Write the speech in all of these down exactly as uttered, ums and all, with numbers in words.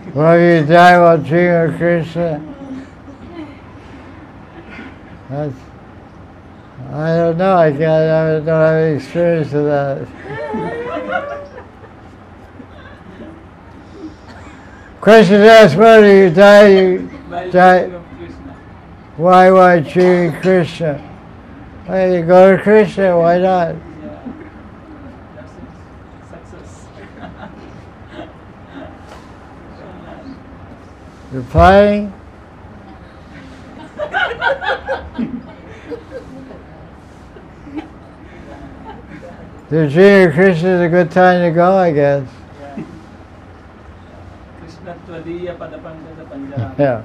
Will you die while dreaming of Krishna? That's, I don't know. I can't. I don't have any experience of that. Question asked: whether you die, you die. Why? Why dreaming Krishna? Well, you go to Krishna. Why not? You're playing? The dream of Krishna is a good time to go, I guess. Yeah.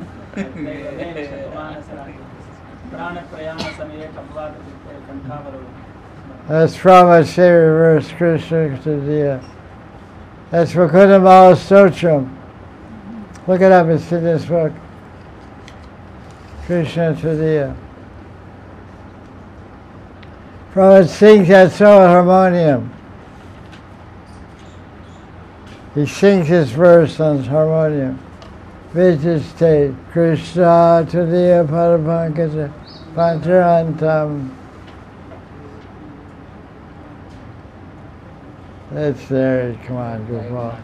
That's from a reverse Krishna Tadiya. That's Mukunda Mala Stotram. Look it up, it's in this book. Krishna Tadiya. Prabhupada sings that song on harmonium. He sings his verse on harmonium. Vijiste Krishna Tadiya Parapankata Pancharantam. That's there, come on, go on.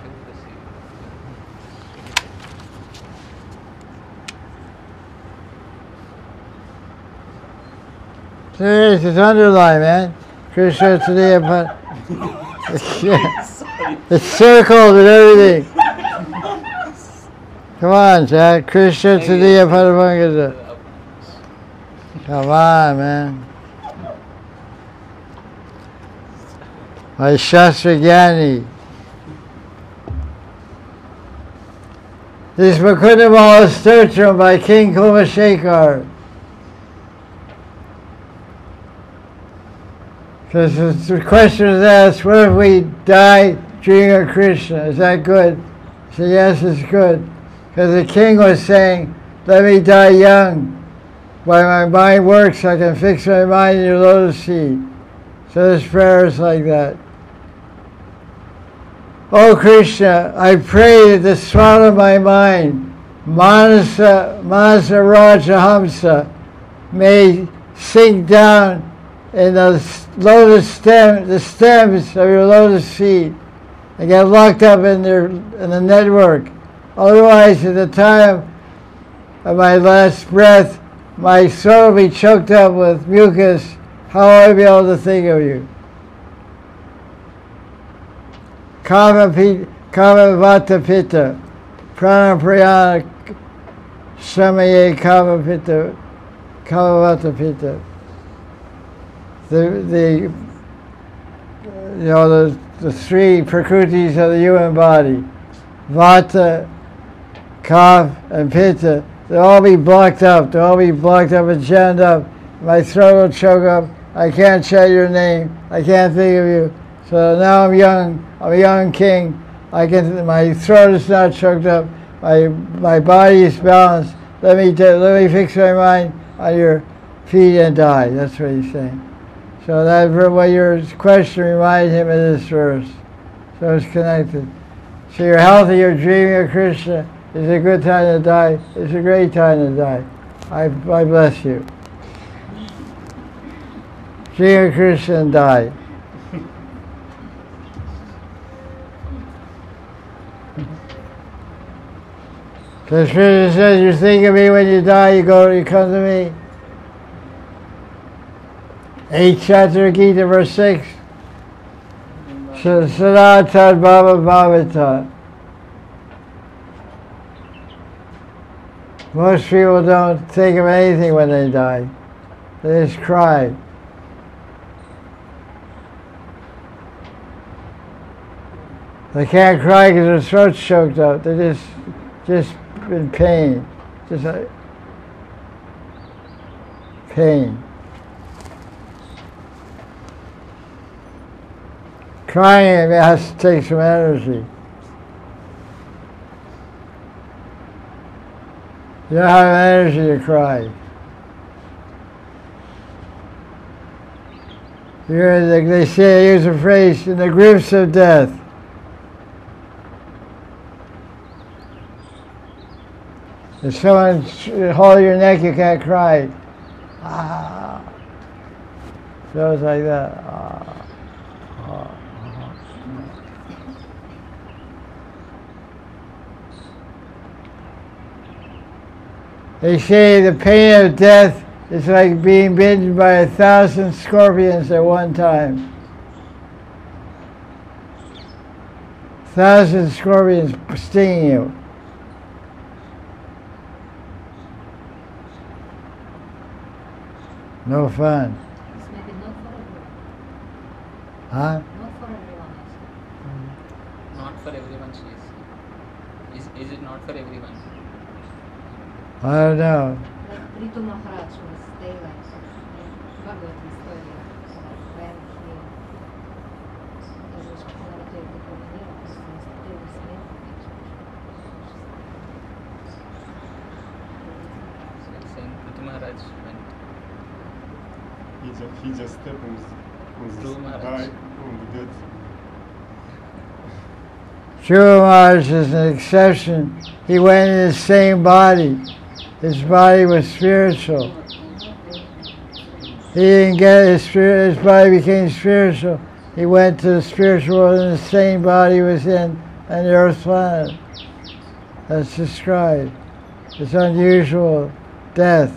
There it is, it's underlined, man. Krishna Tadiya Parapankata. It's circled and everything. Come on, Jack. Krishna Tadiya Parapankata. Come on, man. My Shastra Gyani. This is Mukunda Mala Stotram by King Kumashekar. Because the question is asked, what if we die dreaming of Krishna? Is that good? I said, yes, it's good. Because the king was saying, let me die young. While my mind works, I can fix my mind in your lotus feet. So this prayer is like that. Oh Krishna, I pray that the swan of my mind, Manasa, Manasa Rajahamsa, may sink down in the lotus stem, the stems of your lotus feet, and get locked up in their in the network. Otherwise, at the time of my last breath, my soul will be choked up with mucus. How will I be able to think of you? Kama Vata Pitta, Prana Prayana Samaye Kama Pitta, Kama Vata Pitta. The, the, you know, the, the three prakritis of the human body, Vata, Kapha, and Pitta, they'll all be blocked up. They'll all be blocked up and jammed up. My throat will choke up. I can't chant your name. I can't think of you. So now I'm young. I'm a young king. I can. My throat is not choked up. My my body is balanced. Let me t- let me fix my mind on your feet and die. That's what he's saying. So that what your question reminded him of this verse. So it's connected. So you're healthy. You're dreaming of Krishna. It's a good time to die. It's a great time to die. I I bless you. Dream of Krishna and die. So Krishna says, you think of me when you die, you go, you come to me. Eighth chapter of Gita, verse six. Sadatad Baba Bhavata. Most people don't think of anything when they die. They just cry. They can't cry because their throat's choked up. They just, just in pain, just like pain. Crying it has to take some energy. You don't have energy to cry. You're in the, they say, use a phrase, in the grips of death. If someone hold your neck, you can't cry. Ah. So it's like that. Ah. Ah. They say the pain of death is like being bitten by a thousand scorpions at one time. Thousand scorpions stinging you. No fun. It's maybe not for everyone. Huh? Not for everyone. Actually. Not for everyone, she is. Is, is it not for everyone? I don't know. Like Prithu Maharaj was there like in Bhagavatam story like when he was popularity of the Korean because he was there was made So it's saying Prithu Maharaj went. He just, he just stepped on the, on Dhruv the Maharaj. die, on the dead. Dhruva Maharaj is an exception. He went in the same body. His body was spiritual. He didn't get his spirit, his body became spiritual. He went to the spiritual world in the same body he was in on the earth planet. That's described. It's unusual death.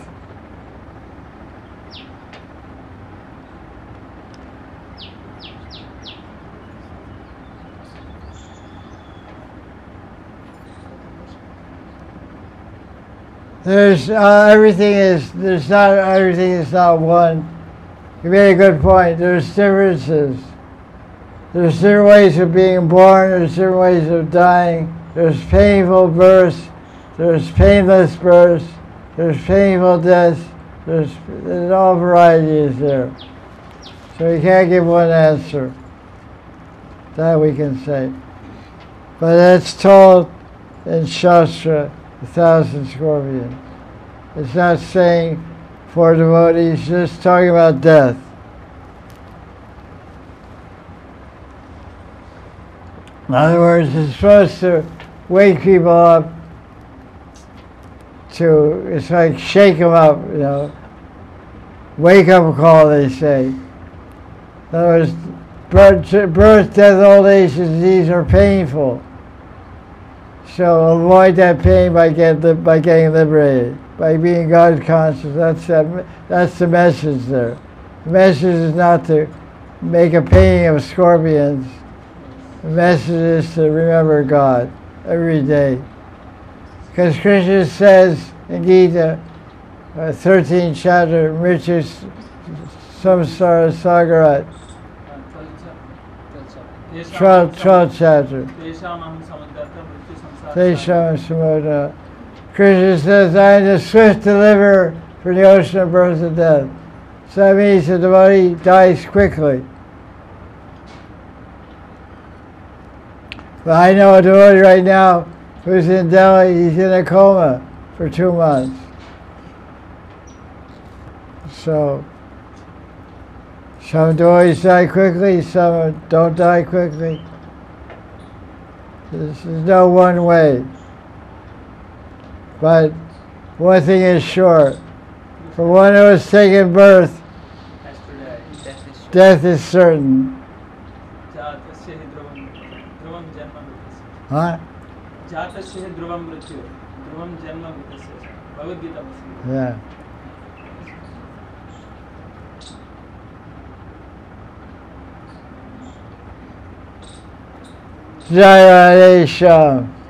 There's uh, everything is there's not everything is not one. You made a good point. There's differences. There's different ways of being born. There's different ways of dying. There's painful births. There's painless births. There's painful deaths. There's, there's all varieties there. So you can't give one answer. That we can say. But that's told in Shastra. A thousand scorpions. It's not saying for devotees, it's just talking about death. In other words, it's supposed to wake people up to, it's like shake them up, you know. Wake up call, they say. In other words, birth, birth death, old age, and disease are painful. So avoid that pain by get by getting liberated, by being God conscious. That's that, that's the message there. The message is not to make a painting of scorpions. The message is to remember God every day. Because Krishna says in Gita, uh, thirteenth chapter, Mrityu Samsara Sagarat, twelfth chapter. Tesham Samudra. Krishna says, I am the swift deliverer for the ocean of birth and death. So that means the devotee dies quickly. But I know a devotee right now who's in Delhi, he's in a coma for two months. So, some devotees die quickly, some don't die quickly. There's no one way. But one thing is sure. For one who has taken birth, death is certain. Huh? Yeah. Jai Radhe Shyam.